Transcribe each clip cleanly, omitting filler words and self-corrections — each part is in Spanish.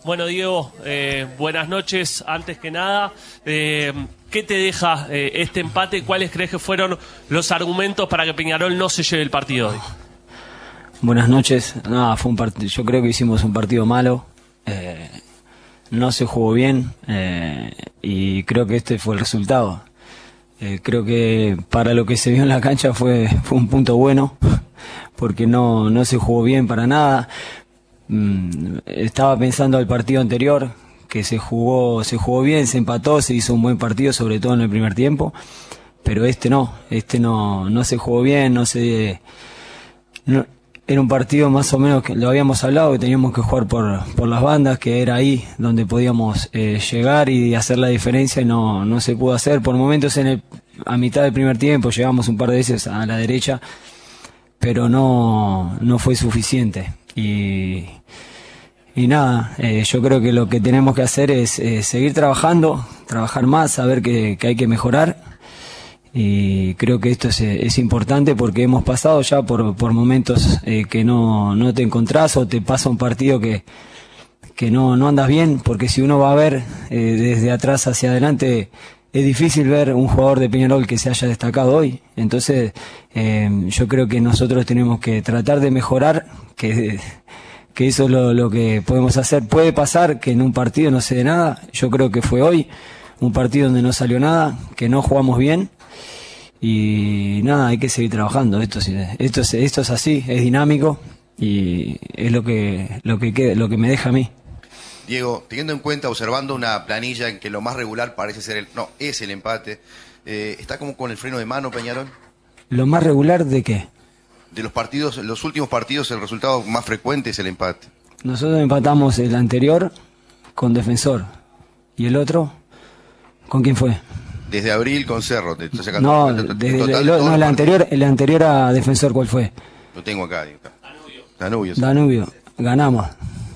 Bueno, Diego, buenas noches. Antes que nada, ¿qué te deja este empate? ¿Cuáles crees que fueron los argumentos para que Peñarol no se lleve el partido hoy? Buenas noches. No, fue un partido. Yo creo que hicimos un partido malo. No se jugó bien y creo que este fue el resultado. Creo que para lo que se vio en la cancha fue un punto bueno, porque no se jugó bien para nada. Estaba pensando al partido anterior, que se jugó bien, se empató, se hizo un buen partido, sobre todo en el primer tiempo, pero este no se jugó bien, era un partido más o menos que lo habíamos hablado, que teníamos que jugar por las bandas, que era ahí donde podíamos llegar y hacer la diferencia, y no se pudo hacer. Por momentos a mitad del primer tiempo llegamos un par de veces a la derecha, pero no fue suficiente. Y nada, yo creo que lo que tenemos que hacer es seguir trabajando, trabajar más, saber que hay que mejorar, y creo que esto es importante porque hemos pasado ya por momentos que no te encontrás, o te pasa un partido que no andas bien, porque si uno va a ver desde atrás hacia adelante, es difícil ver un jugador de Peñarol que se haya destacado hoy. Entonces yo creo que nosotros tenemos que tratar de mejorar, que eso es lo que podemos hacer. Puede pasar que en un partido no se dé nada. Yo creo que fue hoy un partido donde no salió nada, que no jugamos bien, y nada, hay que seguir trabajando. Esto es así, es dinámico, y es lo que me deja a mí. Diego, teniendo en cuenta, observando una planilla en que lo más regular parece ser es el empate, ¿está como con el freno de mano Peñarol? ¿Lo más regular de qué? De los partidos, los últimos partidos, el resultado más frecuente es el empate. Nosotros empatamos el anterior con Defensor. ¿Y el otro? ¿Con quién fue? Desde abril con Cerro. El anterior a Defensor, ¿cuál fue? Lo tengo acá. Danubio. Ganamos.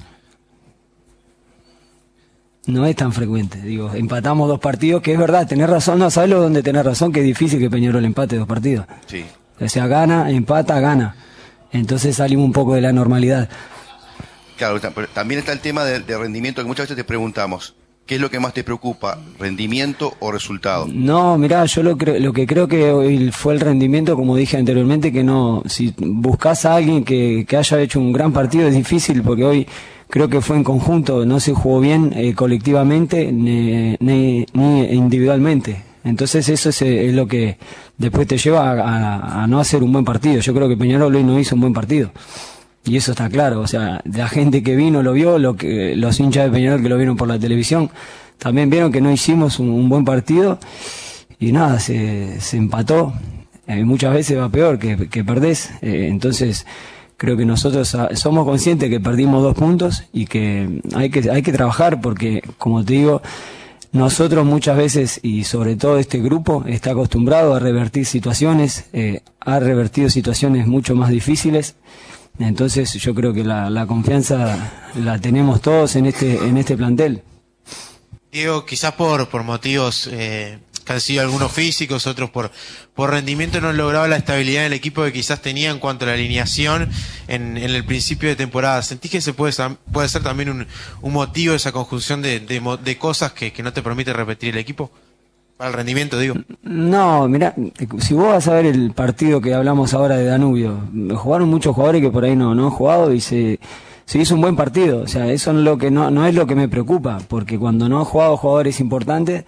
No es tan frecuente, empatamos 2 partidos, que es verdad, tenés razón, no, ¿sabes dónde tenés razón? Que es difícil que Peñarol empate 2 partidos. Sí. O sea, gana, empata, gana. Entonces salimos un poco de la normalidad. Claro, pero también está el tema de rendimiento, que muchas veces te preguntamos, ¿qué es lo que más te preocupa? ¿Rendimiento o resultado? No, mirá, yo lo que creo que hoy fue el rendimiento, como dije anteriormente, que si buscas a alguien que haya hecho un gran partido es difícil, porque hoy creo que fue en conjunto, no se jugó bien colectivamente ni individualmente. Entonces eso es lo que después te lleva a no hacer un buen partido. Yo creo que Peñarol hoy no hizo un buen partido, y eso está claro. O sea, la gente que vino lo vio, los hinchas de Peñarol que lo vieron por la televisión también vieron que no hicimos un buen partido, y nada, se empató. Muchas veces va peor que perdés. Entonces creo que nosotros somos conscientes que perdimos 2 puntos y que hay que trabajar, porque, como te digo, nosotros muchas veces, y sobre todo este grupo, está acostumbrado a revertir situaciones, ha revertido situaciones mucho más difíciles. Entonces yo creo que la confianza la tenemos todos en este plantel. Diego, quizás por motivos que han sido algunos físicos, otros por rendimiento, no han logrado la estabilidad en el equipo que quizás tenía en cuanto a la alineación en el principio de temporada. ¿Sentís que puede ser también un motivo esa conjunción de cosas que no te permite repetir el equipo? Para el rendimiento, digo. No, mirá, si vos vas a ver el partido que hablamos ahora de Danubio, jugaron muchos jugadores que por ahí no han jugado, y se hizo un buen partido. O sea, eso no es lo que me preocupa, porque cuando no han jugado jugadores importantes,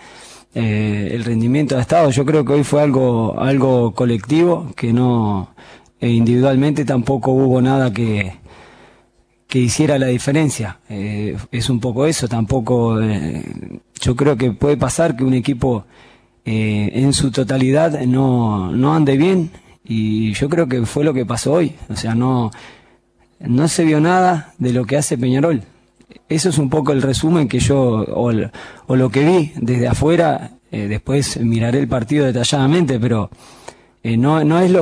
el rendimiento ha estado. Yo creo que hoy fue algo colectivo, que individualmente tampoco hubo nada que hiciera la diferencia. Es un poco eso. Tampoco yo creo que puede pasar que un equipo en su totalidad no ande bien, y yo creo que fue lo que pasó hoy. O sea, no se vio nada de lo que hace Peñarol. Eso es un poco el resumen que yo, o lo que vi desde afuera. Después miraré el partido detalladamente, pero no es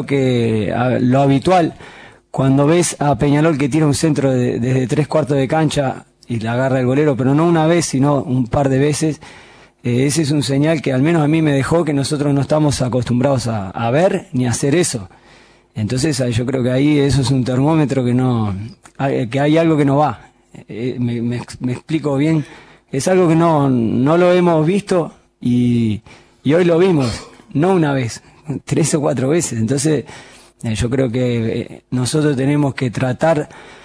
lo habitual. Cuando ves a Peñarol que tira un centro desde 3/4 de cancha y la agarra el golero, pero no una vez, sino un par de veces, ese es un señal que al menos a mí me dejó que nosotros no estamos acostumbrados a ver ni a hacer eso. Entonces yo creo que ahí eso es un termómetro que hay algo que no va. me explico bien. Es algo que no lo hemos visto y hoy lo vimos, no una vez, 3 o 4 veces. Entonces, yo creo que nosotros tenemos que tratar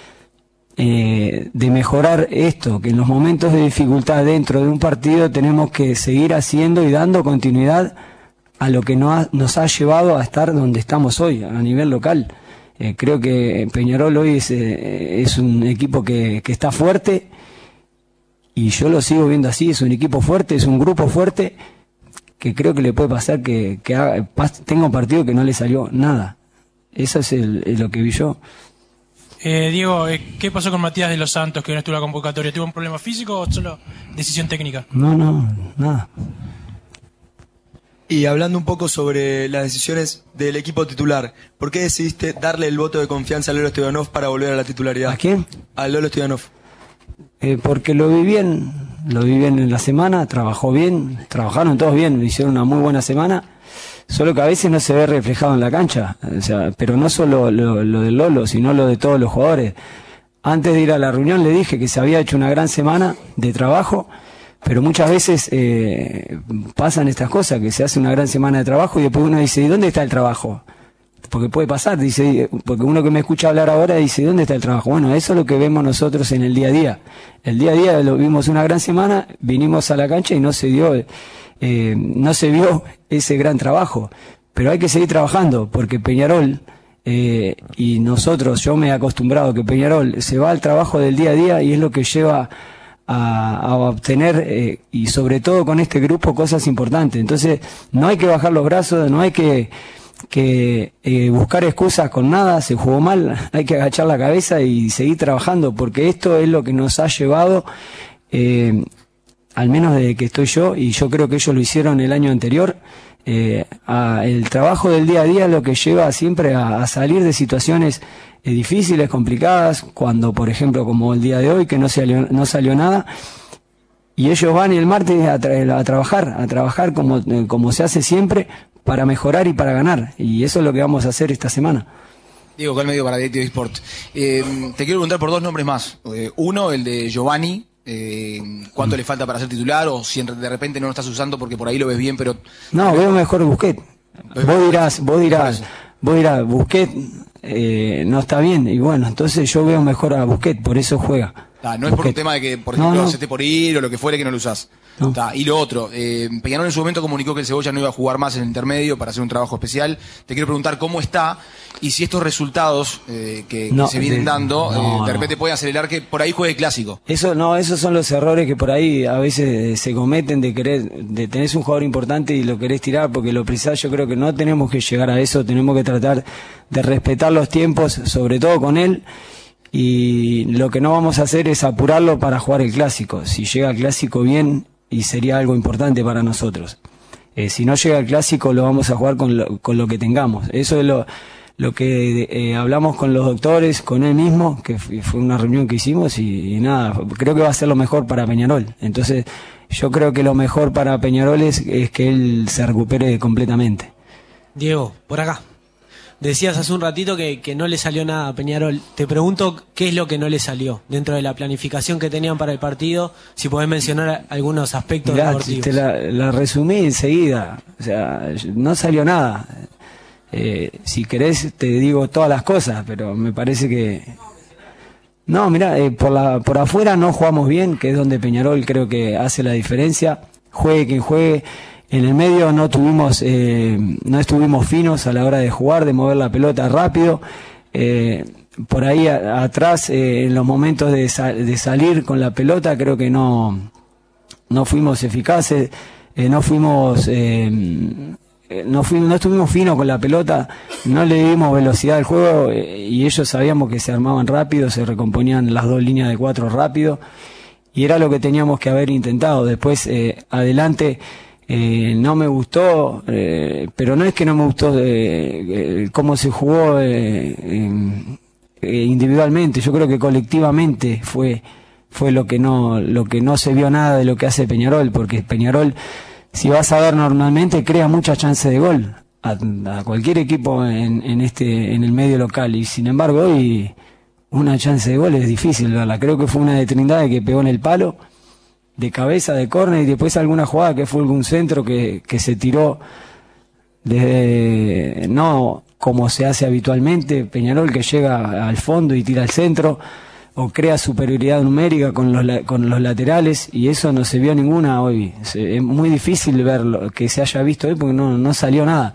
de mejorar esto, que en los momentos de dificultad dentro de un partido tenemos que seguir haciendo y dando continuidad a lo que nos ha llevado a estar donde estamos hoy, a nivel local. Creo que Peñarol hoy es un equipo que está fuerte, y yo lo sigo viendo así. Es un equipo fuerte, es un grupo fuerte, que creo que le puede pasar que tenga un partido que no le salió nada. Eso es lo que vi yo. Diego, ¿qué pasó con Matías de los Santos, que no estuvo en la convocatoria? ¿Tuvo un problema físico o solo decisión técnica? No, nada. Y hablando un poco sobre las decisiones del equipo titular, ¿por qué decidiste darle el voto de confianza a Lolo Stoyanov para volver a la titularidad? ¿A quién? A Lolo Stoyanov. Porque lo vi bien en la semana, trabajaron todos bien, hicieron una muy buena semana, solo que a veces no se ve reflejado en la cancha, o sea, pero no solo lo del Lolo, sino lo de todos los jugadores. Antes de ir a la reunión le dije que se había hecho una gran semana de trabajo, pero muchas veces pasan estas cosas, que se hace una gran semana de trabajo y después uno dice, ¿y dónde está el trabajo? Porque puede pasar, dice, porque uno que me escucha hablar ahora dice, ¿dónde está el trabajo? Bueno, eso es lo que vemos nosotros en el día a día. El día a día lo vimos una gran semana, vinimos a la cancha y no se vio ese gran trabajo. Pero hay que seguir trabajando, porque Peñarol, y nosotros, yo me he acostumbrado que Peñarol se va al trabajo del día a día y es lo que lleva a obtener, y sobre todo con este grupo, cosas importantes. Entonces, no hay que bajar los brazos, no hay que buscar excusas con nada. Se jugó mal, hay que agachar la cabeza y seguir trabajando, porque esto es lo que nos ha llevado, al menos desde que estoy yo, y yo creo que ellos lo hicieron el año anterior, el trabajo del día a día es lo que lleva siempre a salir de situaciones difíciles, complicadas, cuando por ejemplo como el día de hoy, que no salió nada, y ellos van el martes a trabajar como se hace siempre, para mejorar y para ganar, y eso es lo que vamos a hacer esta semana. Diego Calmedio para Directivo Sport. Te quiero preguntar por 2 nombres más. Uno, el de Giovanni. ¿Cuánto le falta para ser titular? O si de repente no lo estás usando porque por ahí lo ves bien, pero... No, veo mejor Busquets. Vos dirás, Busquets no está bien, y bueno, entonces yo veo mejor a Busquets, por eso juega. No es por un tema de que, por ejemplo, se esté por ir o lo que fuere, que no lo usás. No. Y lo otro, Peñarol en su momento comunicó que el Cebolla no iba a jugar más en el intermedio para hacer un trabajo especial. Te quiero preguntar cómo está y si estos resultados que se vienen dando de repente pueden acelerar que por ahí juegue clásico. Esos son los errores que por ahí a veces se cometen, de tener un jugador importante y lo querés tirar porque lo precisás. Yo creo que no tenemos que llegar a eso, tenemos que tratar de respetar los tiempos, sobre todo con él. Y lo que no vamos a hacer es apurarlo para jugar el clásico. Si llega el clásico bien, y sería algo importante para nosotros. Si no llega el clásico, lo vamos a jugar con lo que tengamos. Eso es lo que hablamos con los doctores, con él mismo, que fue una reunión que hicimos y nada, creo que va a ser lo mejor para Peñarol. Entonces, yo creo que lo mejor para Peñarol es que él se recupere completamente. Diego, por acá. Decías hace un ratito que no le salió nada a Peñarol. Te pregunto qué es lo que no le salió dentro de la planificación que tenían para el partido, si podés mencionar algunos aspectos deportivos. Te la resumí enseguida, o sea, no salió nada. Si querés te digo todas las cosas, pero me parece que... No, mirá, por afuera no jugamos bien, que es donde Peñarol creo que hace la diferencia. Juegue quien juegue. En el medio no estuvimos finos a la hora de jugar, de mover la pelota rápido. Por ahí atrás, en los momentos de salir con la pelota, creo que no fuimos eficaces, no estuvimos finos con la pelota, no le dimos velocidad al juego, y ellos sabíamos que se armaban rápido, se recomponían las 2 líneas de 4 rápido, y era lo que teníamos que haber intentado. Después, adelante... no me gustó, pero no es que no me gustó cómo se jugó individualmente. Yo creo que colectivamente fue lo que no se vio nada de lo que hace Peñarol, porque Peñarol, si vas a ver, normalmente crea muchas chances de gol a cualquier equipo en el medio local, y sin embargo hoy una chance de gol es difícil verla. Creo que fue una de Trindade que pegó en el palo, de cabeza, de córner, y después alguna jugada que fue algún centro que se tiró desde, no como se hace habitualmente, Peñarol que llega al fondo y tira al centro, o crea superioridad numérica con los laterales, y eso no se vio ninguna hoy. Es muy difícil ver lo que se haya visto hoy porque no salió nada.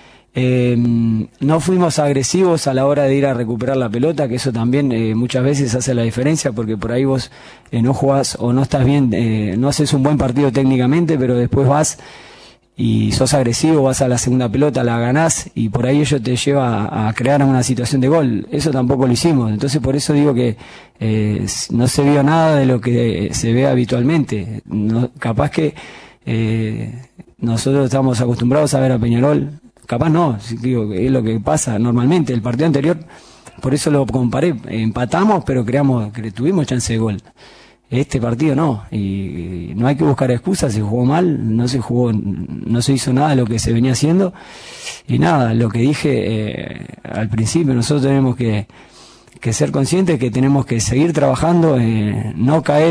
No fuimos agresivos a la hora de ir a recuperar la pelota, que eso también muchas veces hace la diferencia, porque por ahí vos no jugás o no estás bien, no haces un buen partido técnicamente, pero después vas y sos agresivo, vas a la segunda pelota, la ganás, y por ahí ello te lleva a crear una situación de gol. Eso tampoco lo hicimos. Entonces por eso digo que no se vio nada de lo que se ve habitualmente. Capaz que nosotros estamos acostumbrados a ver a Peñarol, capaz no, digo que es lo que pasa normalmente. El partido anterior, por eso lo comparé, empatamos pero tuvimos chance de gol. Este partido no, y no hay que buscar excusas. Se jugó mal, no se hizo nada de lo que se venía haciendo, y nada, lo que dije al principio, nosotros tenemos que ser conscientes que tenemos que seguir trabajando, no caer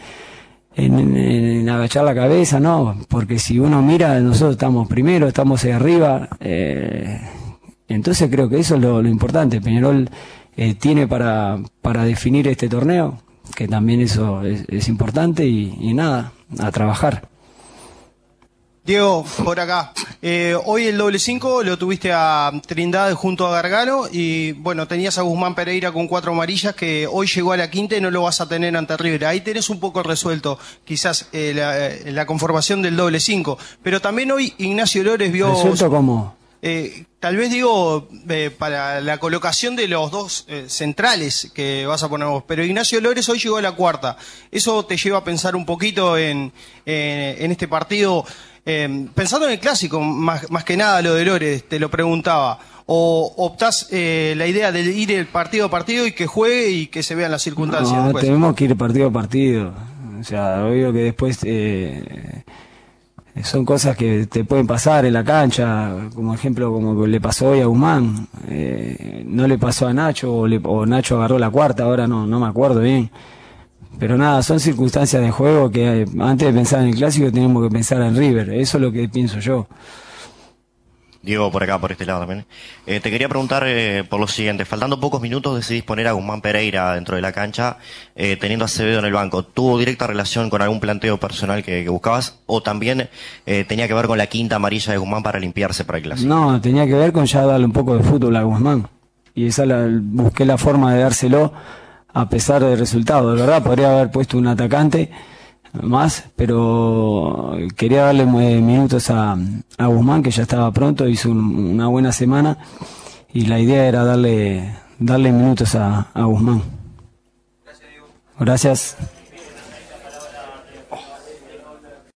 en agachar la cabeza, no, porque si uno mira, nosotros estamos primero, estamos ahí arriba, entonces creo que eso es lo importante. Peñarol tiene para definir este torneo, que también eso es importante, y nada, a trabajar. Diego, por acá. Hoy el doble 5 lo tuviste a Trindade junto a Gargano, y bueno, tenías a Guzmán Pereira con 4 amarillas, que hoy llegó a la quinta y no lo vas a tener ante River. Ahí tenés un poco resuelto quizás la conformación del doble 5, pero también hoy Ignacio Lores vio... ¿Resuelto cómo? Tal vez digo para la colocación de los dos centrales que vas a poner vos, pero Ignacio Lores hoy llegó a la cuarta. ¿Eso te lleva a pensar un poquito en este partido? Pensando en el clásico, más que nada lo de Lores, te lo preguntaba. ¿O optás la idea de ir el partido a partido y que juegue y que se vean las circunstancias? No, después? tenemos que ir partido a partido. O sea, obvio que después... son cosas que te pueden pasar en la cancha, como ejemplo como le pasó hoy a Guzmán, no le pasó a Nacho, o Nacho agarró la cuarta, ahora no me acuerdo bien, pero nada, son circunstancias de juego que antes de pensar en el clásico tenemos que pensar en River. Eso es lo que pienso yo. Diego, por acá, por este lado también. Te quería preguntar por lo siguiente. Faltando pocos minutos decidís poner a Guzmán Pereira dentro de la cancha, teniendo a Acevedo en el banco. ¿Tuvo directa relación con algún planteo personal que buscabas? ¿O también tenía que ver con la quinta amarilla de Guzmán para limpiarse para el clásico? No, tenía que ver con ya darle un poco de fútbol a Guzmán. Y busqué la forma de dárselo a pesar del resultado. De verdad, podría haber puesto un atacante más, pero quería darle minutos a Guzmán, que ya estaba pronto, hizo una buena semana, y la idea era darle minutos a Guzmán. Gracias, Diego. Gracias.